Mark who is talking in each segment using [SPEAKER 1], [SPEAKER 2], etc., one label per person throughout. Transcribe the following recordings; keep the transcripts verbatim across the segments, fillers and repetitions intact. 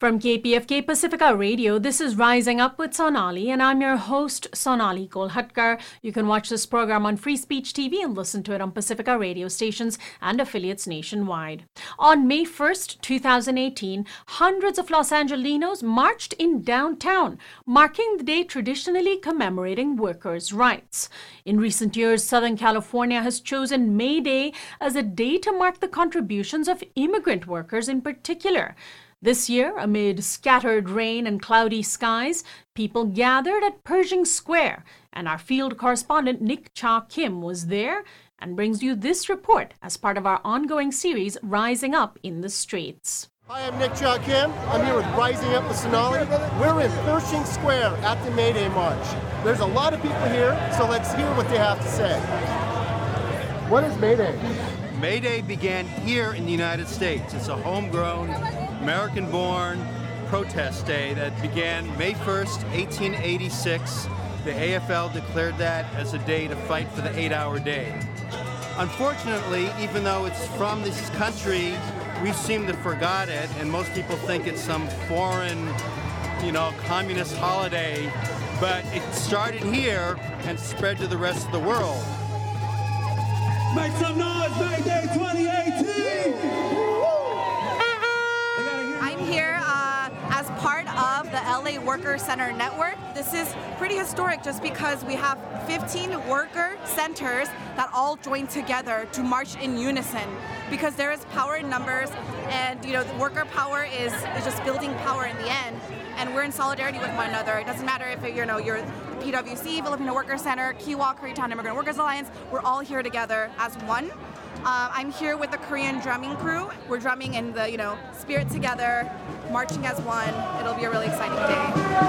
[SPEAKER 1] From K P F K Pacifica Radio, this is Rising Up with Sonali, and I'm your host, Sonali Kolhatkar. You can watch this program on Free Speech T V and listen to it on Pacifica radio stations and affiliates nationwide. On May first, twenty eighteen, hundreds of Los Angelenos marched in downtown, marking the day traditionally commemorating workers' rights. In recent years, Southern California has chosen May Day as a day to mark the contributions of immigrant workers in particular. This year, amid scattered rain and cloudy skies, people gathered at Pershing Square, and our field correspondent Nick Cha Kim was there and brings you this report as part of our ongoing series, Rising Up in the Streets.
[SPEAKER 2] Hi, I'm Nick Cha Kim. I'm here with Rising Up with Sonali. We're in Pershing Square at the May Day March. There's a lot of people here, so let's hear what they have to say. What is May Day?
[SPEAKER 3] May Day began here in the United States. It's a homegrown, American-born protest day that began May first, eighteen eighty-six. The A F L declared that as a day to fight for the eight-hour day. Unfortunately, even though it's from this country, we seem to forgot it, and most people think it's some foreign, you know, communist holiday, but it started here and spread to the rest of the world.
[SPEAKER 4] Make some noise, May Day twenty eighteen!
[SPEAKER 5] I'm here uh, as part of the L A Worker Center Network. This is pretty historic just because we have fifteen worker centers that all join together to march in unison, because there is power in numbers, and you know, the worker power is, is just building power in the end, and we're in solidarity with one another. It doesn't matter if you know you're P W C, Filipino Worker Center, Kiwa, Koreatown Immigrant Workers Alliance. We're all here together as one. Uh, I'm here with the Korean drumming crew. We're drumming in the you know spirit together, marching as one. It'll be a really exciting day.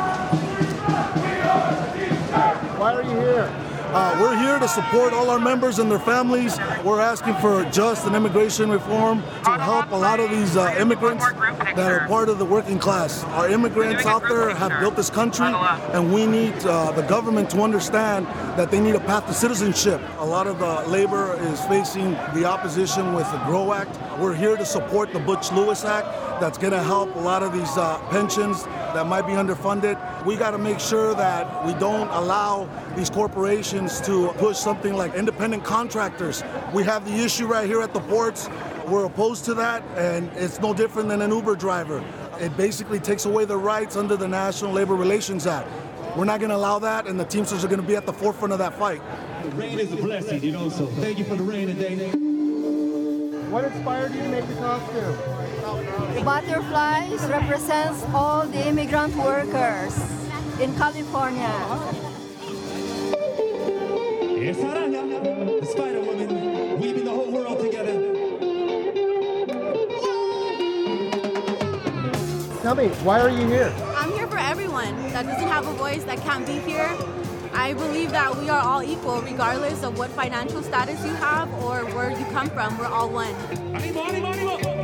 [SPEAKER 2] Why are you here?
[SPEAKER 6] Uh, we're here to support all our members and their families. We're asking for just an immigration reform to help a lot of these uh, immigrants that are part of the working class. Our immigrants out there have built this country, and we need uh, the government to understand that they need a path to citizenship. A lot of the labor is facing the opposition with the GROW Act. We're here to support the Butch Lewis Act that's going to help a lot of these uh, pensions that might be underfunded. We got to make sure that we don't allow these corporations to push something like independent contractors. We have the issue right here at the ports. We're opposed to that, and it's no different than an Uber driver. It basically takes away their rights under the National Labor Relations Act. We're not going to allow that, and the Teamsters are going to be at the forefront of that fight.
[SPEAKER 4] The rain is a blessing, you know, so thank you for the rain today.
[SPEAKER 2] What inspired you to make the costume?
[SPEAKER 7] Butterflies represents all the immigrant workers in California.
[SPEAKER 4] It's Aranya, the Spider-Woman, weaving the whole world together.
[SPEAKER 2] Tell me, why are you here?
[SPEAKER 8] I'm here for everyone that doesn't have a voice, that can't be here. I believe that we are all equal, regardless of what financial status you have or where you come from. We're all one.
[SPEAKER 4] Animo, animo, animo.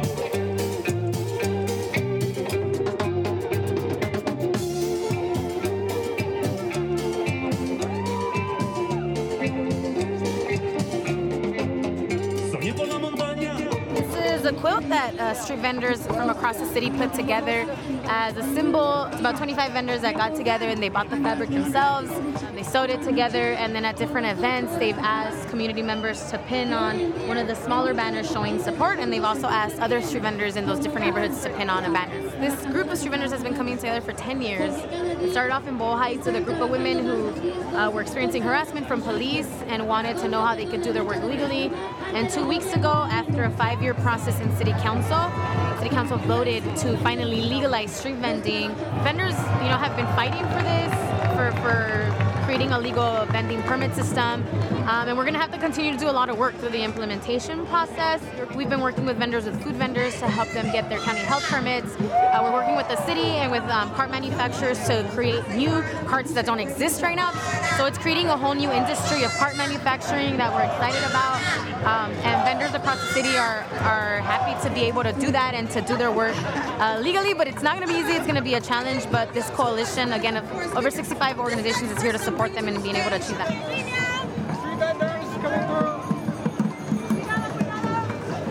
[SPEAKER 9] This is a quilt that uh, street vendors from across the city put together as a symbol. It's about twenty-five vendors that got together and they bought the fabric themselves. They sewed it together, and then at different events, they've asked community members to pin on one of the smaller banners showing support, and they've also asked other street vendors in those different neighborhoods to pin on a banner. This group of street vendors has been coming together for ten years. It started off in Boyle Heights with a group of women who uh, were experiencing harassment from police and wanted to know how they could do their work legally. And two weeks ago, after a five-year process in City Council, City Council voted to finally legalize street vending. Vendors, you know, have been fighting for this, for, for creating a legal vending permit system, um, and we're going to have to continue to do a lot of work through the implementation process. We've been working with vendors, with food vendors, to help them get their county health permits. Uh, we're working with the city and with um, cart manufacturers to create new carts that don't exist right now. So it's creating a whole new industry of cart manufacturing that we're excited about, um, and vendors across the city are, are happy to be able to do that and to do their work uh, legally, but it's not going to be easy. It's going to be a challenge, but this coalition, again, of over sixty-five organizations is here to support them in being able to achieve that.
[SPEAKER 2] Street vendors coming through.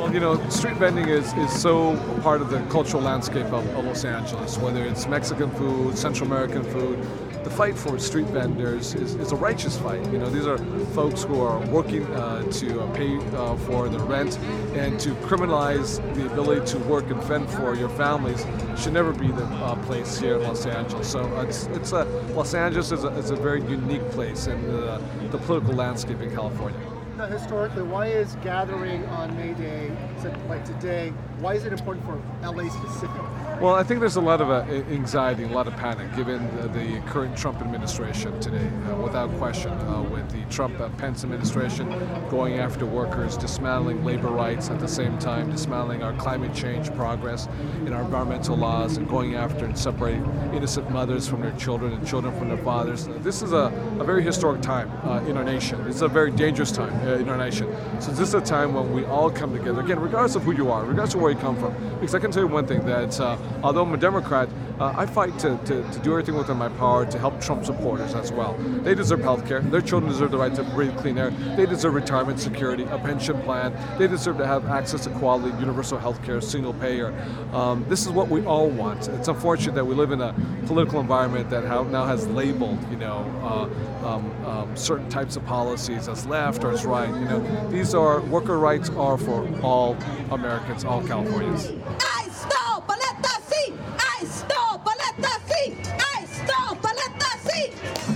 [SPEAKER 10] Well, you know, street vending is, is so part of the cultural landscape of, of Los Angeles, whether it's Mexican food, Central American food. The fight for street vendors is, is a righteous fight. You know, these are folks who are working uh, to uh, pay uh, for their rent, and to criminalize the ability to work and fend for your families should never be the uh, place here in Los Angeles. So uh, it's, it's a, Los Angeles is a, is a very unique place in the, the political landscape in California.
[SPEAKER 2] Now, historically, why is gathering on May Day, like today, why is it important for L A specifically?
[SPEAKER 10] Well, I think there's a lot of uh, anxiety, a lot of panic, given the, the current Trump administration today, uh, without question, uh, with the Trump-Pence administration going after workers, dismantling labor rights, at the same time dismantling our climate change progress in our environmental laws, and going after and separating innocent mothers from their children and children from their fathers. This is a, a very historic time uh, in our nation. It's a very dangerous time uh, in our nation. So this is a time when we all come together, again, regardless of who you are, regardless of where you come from. Because I can tell you one thing, that uh, although I'm a Democrat, uh, I fight to, to, to do everything within my power to help Trump supporters as well. They deserve health care. Their children deserve the right to breathe clean air. They deserve retirement security, a pension plan. They deserve to have access to quality, universal health care, single payer. Um, this is what we all want. It's unfortunate that we live in a political environment that ha- now has labeled, you know, uh, um, um, certain types of policies as left or as right. You know, these are, worker rights are for all Americans, all Californians.
[SPEAKER 11] I stop, let us see. I stop, let us see. I stop, let us see.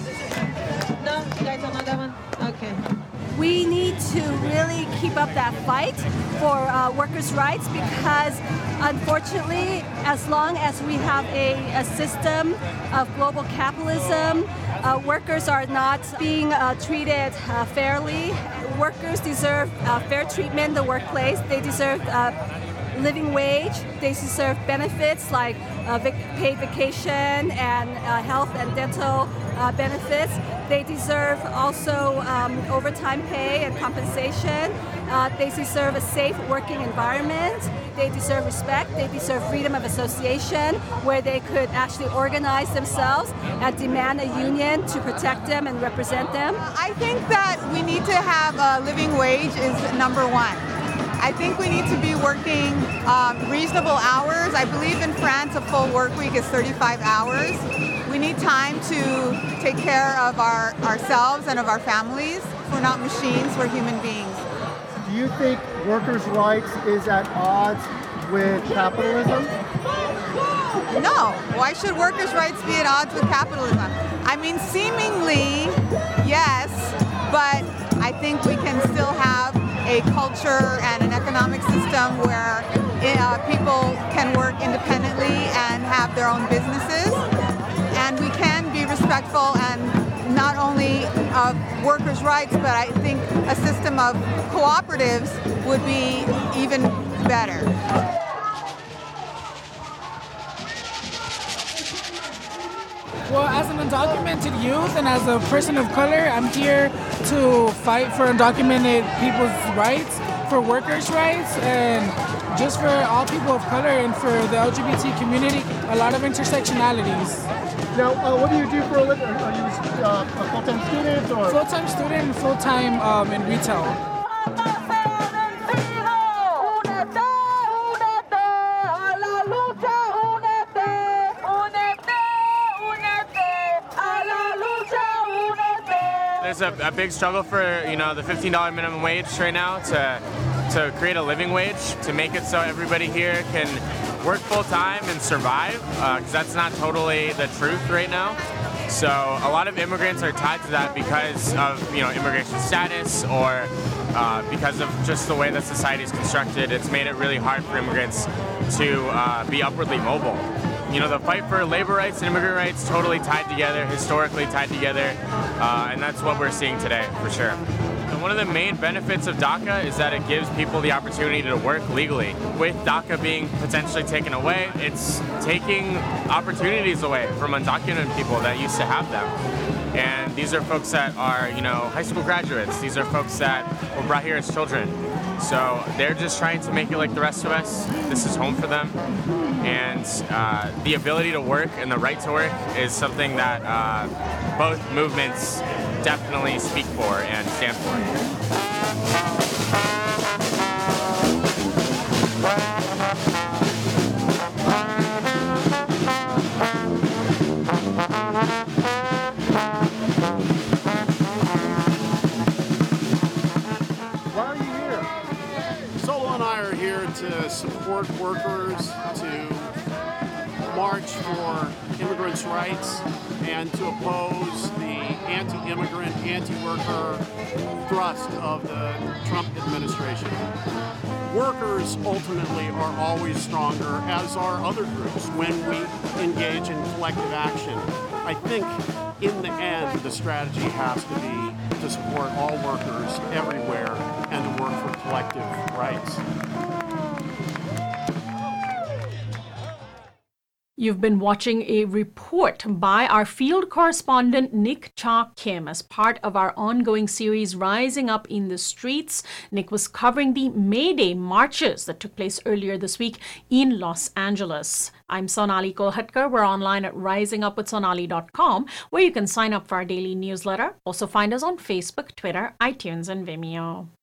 [SPEAKER 12] No, you guys don't know that one? Okay.
[SPEAKER 13] We need to really keep up that fight for uh, workers' rights, because unfortunately, as long as we have a, a system of global capitalism, uh, workers are not being uh, treated uh, fairly. Workers deserve uh, fair treatment in the workplace. They deserve uh, living wage. They deserve benefits like uh, vac- paid vacation and uh, health and dental uh, benefits. They deserve also um, overtime pay and compensation. Uh, they deserve a safe working environment. They deserve respect. They deserve freedom of association, where they could actually organize themselves and demand a union to protect them and represent them.
[SPEAKER 14] I think that we need to have a living wage is number one. I think we need to be working um, reasonable hours. I believe in France a full work week is thirty-five hours. We need time to take care of our ourselves and of our families. We're not machines, we're human beings.
[SPEAKER 2] Do you think workers' rights is at odds with capitalism?
[SPEAKER 14] No. Why should workers' rights be at odds with capitalism? I mean, seemingly, yes, but I think we can still have a culture and an economic system where uh, people can work independently and have their own businesses. And we can be respectful and not only of workers' rights, but I think a system of cooperatives would be even better.
[SPEAKER 15] Well, as an undocumented youth and as a person of color, I'm here to fight for undocumented people's rights, for workers' rights, and just for all people of color and for the L G B T community, a lot of intersectionalities.
[SPEAKER 2] Now, uh, what do you do for a living? Are you uh, a full-time student or?
[SPEAKER 15] Full-time student and full-time um, in retail.
[SPEAKER 16] There's a, a big struggle for, you know, the fifteen dollars minimum wage right now to to create a living wage, to make it so everybody here can work full time and survive, because uh, that's not totally the truth right now. So a lot of immigrants are tied to that because of, you know, immigration status, or uh, because of just the way that society is constructed. It's made it really hard for immigrants to uh, be upwardly mobile. You know, the fight for labor rights and immigrant rights totally tied together, historically tied together, uh, and that's what we're seeing today, for sure. And one of the main benefits of DACA is that it gives people the opportunity to work legally. With DACA being potentially taken away, it's taking opportunities away from undocumented people that used to have them. And these are folks that are, you know, high school graduates. These are folks that were brought here as children. So they're just trying to make it like the rest of us. This is home for them. And uh, the ability to work and the right to work is something that uh, both movements definitely speak for and stand for.
[SPEAKER 17] march for immigrants' rights and to oppose the anti-immigrant, anti-worker thrust of the Trump administration. Workers ultimately are always stronger, as are other groups, when we engage in collective action. I think in the end, the strategy has to be to support all workers everywhere and to work for collective rights.
[SPEAKER 1] You've been watching a report by our field correspondent Nick Cha Kim as part of our ongoing series Rising Up in the Streets. Nick was covering the May Day marches that took place earlier this week in Los Angeles. I'm Sonali Kolhatkar. We're online at rising up with sonali dot com, where you can sign up for our daily newsletter. Also find us on Facebook, Twitter, iTunes, and Vimeo.